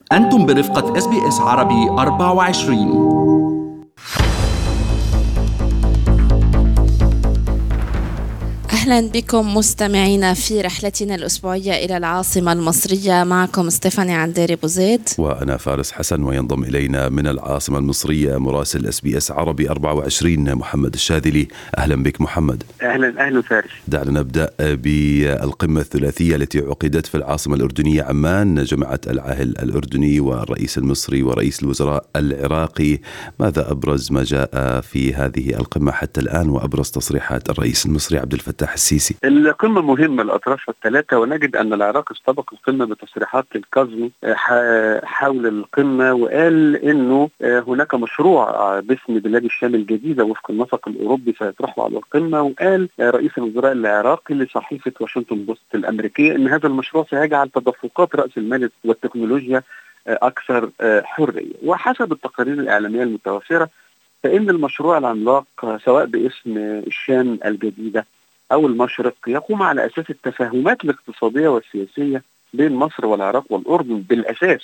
أنتم برفقة SBS عربي 24. أهلا بكم مستمعينا في رحلتنا الأسبوعية إلى العاصمة المصرية. معكم ستيفاني عنديري بوزيد وأنا فارس حسن، وينضم إلينا من العاصمة المصرية مراسل SBS عربي 24 محمد الشاذلي. أهلا بك محمد. أهلا فارس. دعنا نبدأ بالقمة الثلاثية التي عقدت في العاصمة الأردنية عمان، جمعت العاهل الأردني والرئيس المصري ورئيس الوزراء العراقي. ماذا أبرز ما جاء في هذه القمة حتى الآن، وأبرز تصريحات الرئيس المصري عبد الفتاح السيسي؟ القمة مهمة الأطراف الثلاثة، ونجد أن العراق استبق القمة بتصريحات الكاظمي حول القمة، وقال أنه هناك مشروع باسم بلاد الشام الجديدة وفق النسق الأوروبي سيطرح على القمة. وقال رئيس الوزراء العراقي لصحيفة واشنطن بوست الأمريكية أن هذا المشروع سيجعل تدفقات رأس المال والتكنولوجيا أكثر حرية. وحسب التقارير الإعلامية المتوافرة فإن المشروع العملاق سواء باسم الشام الجديدة أو المشرق يقوم على أساس التفاهمات الاقتصادية والسياسية بين مصر والعراق والأردن بالأساس.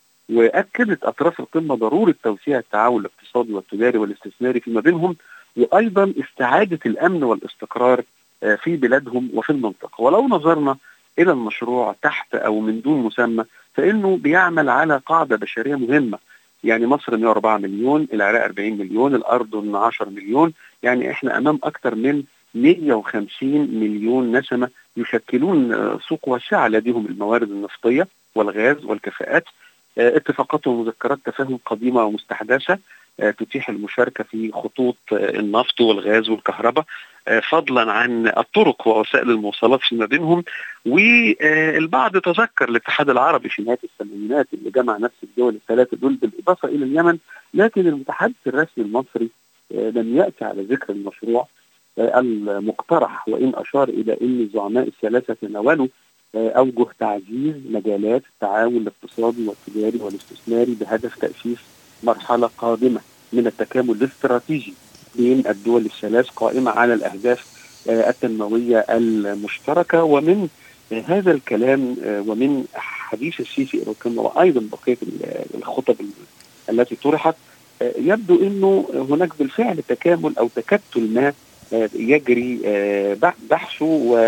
وأكدت أطراف القمة ضرورة توسيع التعاون الاقتصادي والتجاري والاستثماري فيما بينهم، وأيضا استعادة الأمن والاستقرار في بلادهم وفي المنطقة. ولو نظرنا إلى المشروع تحت أو من دون مسمى فإنه بيعمل على قاعدة بشرية مهمة. يعني مصر 104 مليون، العراق 40 مليون، الأردن 10 مليون، يعني إحنا أمام أكثر من 150 مليون نسمة يشكلون سوق واسعة لديهم الموارد النفطية والغاز والكفاءات. اتفاقات ومذكرات تفاهم قديمة ومستحدثة تتيح المشاركة في خطوط النفط والغاز والكهرباء، فضلا عن الطرق ووسائل المواصلات فيما بينهم. والبعض تذكر الاتحاد العربي في نهاية الثمانينات اللي جمع نفس الدول الثلاثة دول بالإضافة إلى اليمن، لكن المتحدث الرسمي المصري لم يأتي على ذكر المشروع المقترح، وإن أشار إلى أن الزعماء الثلاثة تناولوا أوجه تعزيز مجالات التعاون الاقتصادي والتجاري والاستثماري بهدف تأسيس مرحلة قادمة من التكامل الاستراتيجي بين الدول الثلاث قائمة على الأهداف التنموية المشتركة. ومن هذا الكلام ومن حديث السيسي إلى القمة وأيضا بقية الخطب التي طرحت يبدو أنه هناك بالفعل تكامل أو تكتل ما يجري بحثه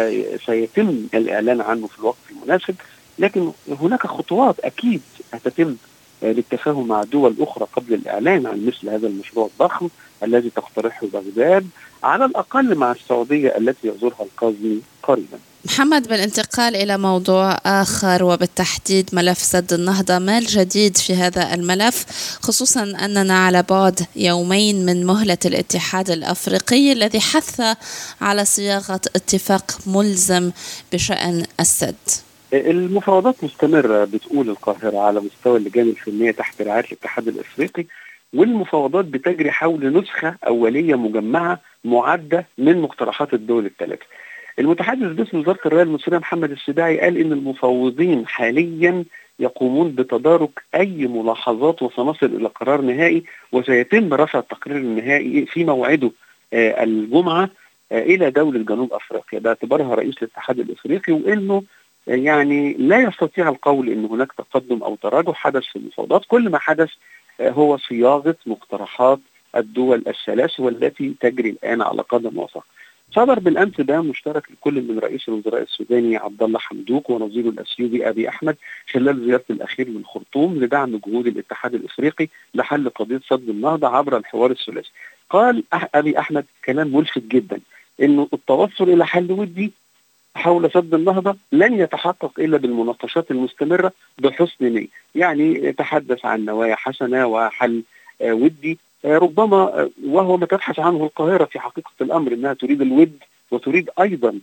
وسيتم الإعلان عنه في الوقت المناسب. لكن هناك خطوات أكيد هتتم للتفاهم مع دول أخرى قبل الإعلان عن مثل هذا المشروع الضخم الذي تقترحه بغداد، على الأقل مع السعودية التي يزورها الكاظمي قريبا. محمد، بالانتقال إلى موضوع آخر وبالتحديد ملف سد النهضة، ما الجديد في هذا الملف، خصوصا أننا على بعد يومين من مهلة الاتحاد الأفريقي الذي حث على صياغة اتفاق ملزم بشأن السد؟ المفاوضات مستمرة بتقول القاهرة على مستوى اللجان الفنية تحت رعاية الاتحاد الأفريقي، والمفاوضات بتجري حول نسخة أولية مجمعة معدة من مقترحات الدول الثلاثة. المتحدث باسم وزارة الرعاية المصرية محمد السباعي قال إن المفاوضين حاليا يقومون بتدارك أي ملاحظات وسنصل إلى قرار نهائي، وسيتم رفع التقرير النهائي في موعده الجمعة إلى دولة جنوب أفريقيا باعتبارها رئيس الاتحاد الأفريقي، وإنه يعني لا يستطيع القول إن هناك تقدم أو تراجع حدث في المفاوضات. كل ما حدث هو صياغة مقترحات الدول الثلاث والتي تجري الآن على قدم وساق. صدر بالأمس بيان مشترك لكل من رئيس الوزراء السوداني عبد الله حمدوك ونظيره الأثيوبي أبي أحمد خلال زيارته الأخيرة للخرطوم لدعم جهود الاتحاد الأفريقي لحل قضية سد النهضة عبر الحوار الثلاثي. قال أبي أحمد كلام ملفت جدا، إنه التوصل إلى حل ودي حول سد النهضة لن يتحقق إلا بالمناقشات المستمرة بحسن نية. يعني تحدث عن نوايا حسنة وحل ودي، ربما وهو ما تبحث عنه القاهرة في حقيقة الأمر، أنها تريد الود وتريد أيضا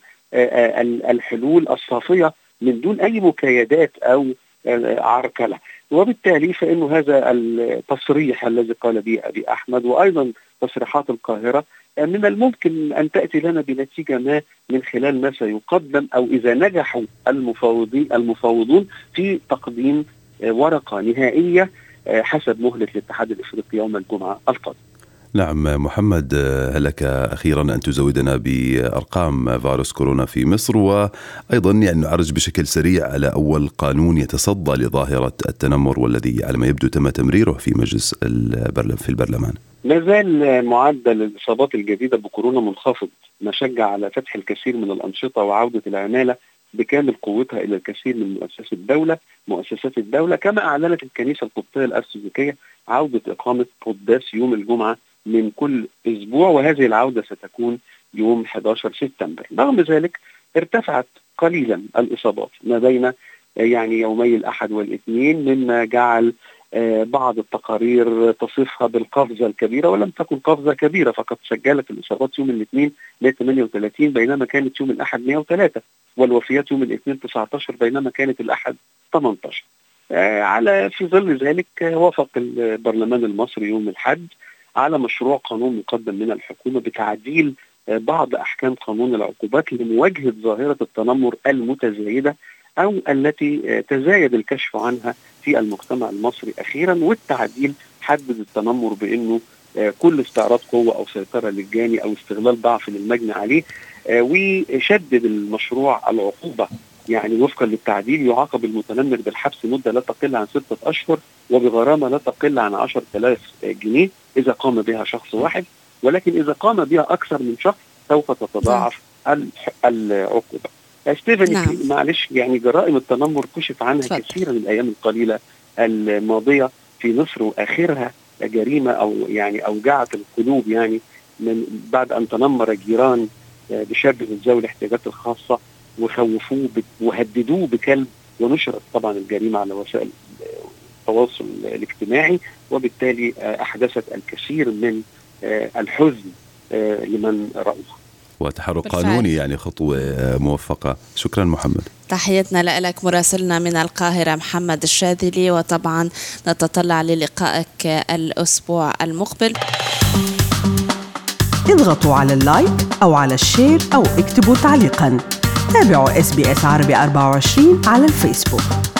الحلول الصافية من دون أي مكايدات أو عركلة. وبالتالي فإنه هذا التصريح الذي قال به أبي أحمد وأيضا تصريحات القاهرة من الممكن أن تأتي لنا بنتيجة ما من خلال ما سيقدم، أو إذا نجحوا المفاوضون في تقديم ورقة نهائية حسب مهلة الاتحاد الأفريقي يوم الجمعة القادم. نعم محمد، لك أخيرا أن تزودنا بأرقام فيروس كورونا في مصر، وأيضا يعني نعرج بشكل سريع على أول قانون يتصدى لظاهرة التنمر والذي على ما يبدو تم تمريره في مجلس في البرلمان. لا زال معدل الإصابات الجديدة بكورونا منخفض، ما شجع على فتح الكثير من الأنشطة وعودة العمالة بكامل قوتها إلى الكثير من مؤسسات الدولة. كما أعلنت الكنيسة القبطية الأرثوذكية عودة إقامة قداس يوم الجمعة من كل أسبوع، وهذه العودة ستكون يوم 11 سبتمبر. رغم ذلك ارتفعت قليلا الإصابات ما بين يعني يومي الأحد والاثنين، مما جعل بعض التقارير تصفها بالقفزة الكبيرة، ولم تكن قفزة كبيرة، فقد سجلت الإصابات يوم الاثنين 138 بينما كانت يوم الأحد 103، والوفيات يوم الاثنين 19 بينما كانت الأحد 18. في ظل ذلك وافق البرلمان المصري يوم الأحد على مشروع قانون مقدم من الحكومة بتعديل بعض أحكام قانون العقوبات لمواجهة ظاهرة التنمر المتزايدة أو التي تزايد الكشف عنها في المجتمع المصري أخيرا. والتعديل حدد التنمر بأنه كل استعراض قوة أو سيطرة للجاني أو استغلال ضعف للمجني عليه، وشدد المشروع العقوبة. يعني وفقا للتعديل يعاقب المتنمر بالحبس مدة لا تقل عن 6 أشهر وبغرامة لا تقل عن 10,000 جنيه إذا قام بها شخص واحد، ولكن إذا قام بها أكثر من شخص سوف تتضاعف العقوبة. ستيفن، معلش يعني جرائم التنمر كشف عنها كثيرا الأيام القليلة الماضية في مصر، وآخرها جريمة أو يعني أوجعت القلوب، يعني من بعد أن تنمر جيران بشاب من ذوي الاحتياجات الخاصة وخوفوه وهددوه بكلب، ونشرت طبعا الجريمة على وسائل التواصل الاجتماعي، وبالتالي أحدثت الكثير من الحزن لمن رأوها. وتحرك قانوني يعني خطوة موفقة. شكرا محمد. تحياتنا لك مراسلنا من القاهرة محمد الشاذلي، وطبعا نتطلع للقائك الأسبوع المقبل. اضغطوا على اللايك أو على الشير أو اكتبوا تعليقا. تابعوا SBS عربي 24 على الفيسبوك.